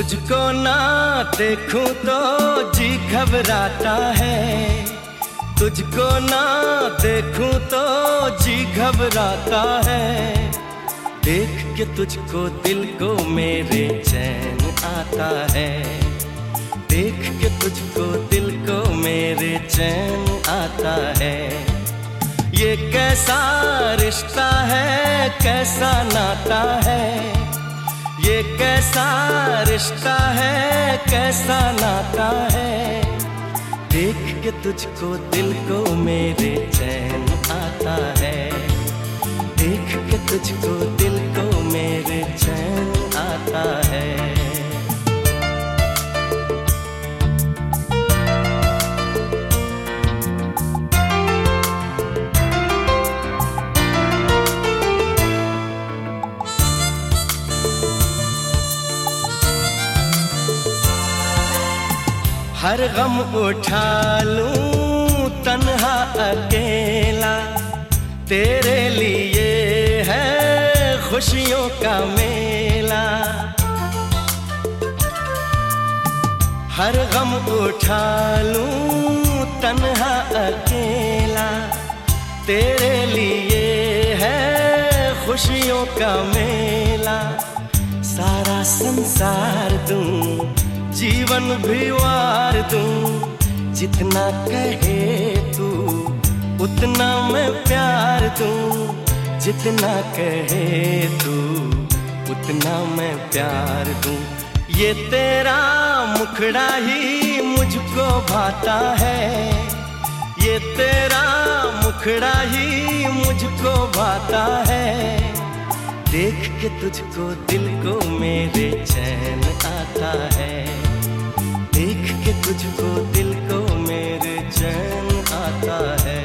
तुझको ना देखूं तो जी घबराता है, तुझको ना देखूं तो जी घबराता है। देख के तुझको दिल को मेरे चैन आता है, देख के तुझको दिल को मेरे चैन आता है। ये कैसा रिश्ता है, कैसा नाता है, ये कैसा रिश्ता है, कैसा नाता है। देख के तुझको दिल को मेरे चैन आता है, देख के तुझको दिल को मेरे चैन आता है। हर गम उठा लूं तन्हा अकेला, तेरे लिए है खुशियों का मेला। हर गम उठा लूं तन्हा अकेला, तेरे लिए है खुशियों का मेला। सारा संसार दूं, जीवन भी वार दूं, जितना कहे तू उतना मैं प्यार दूं, जितना कहे तू उतना मैं प्यार दूं। ये तेरा मुखड़ा ही मुझको भाता है, ये तेरा मुखड़ा ही मुझको भाता है। देख के तुझको दिल को मेरे चैन आता है, देख के तुझको दिल को मेरे चैन आता है।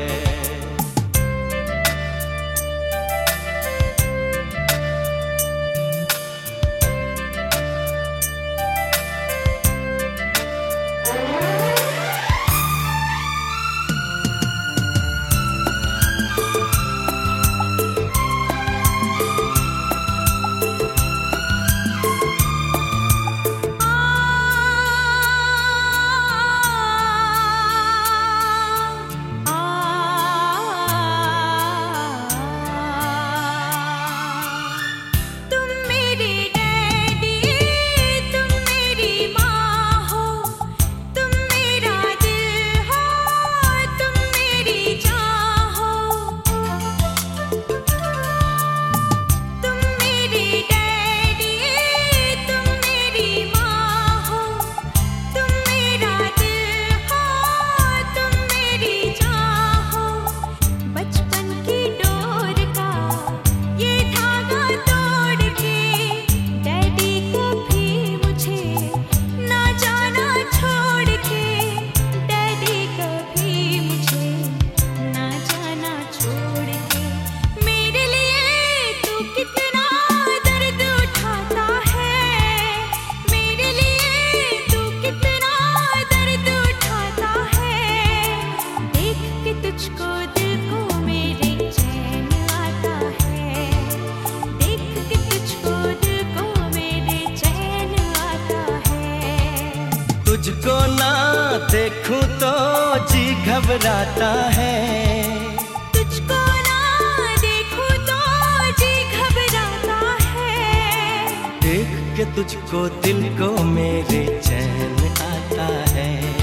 तुझको ना देखूं तो जी घबराता है, तुझको ना देखूं तो जी घबराता है। देख के तुझको दिल को मेरे चैन आता है।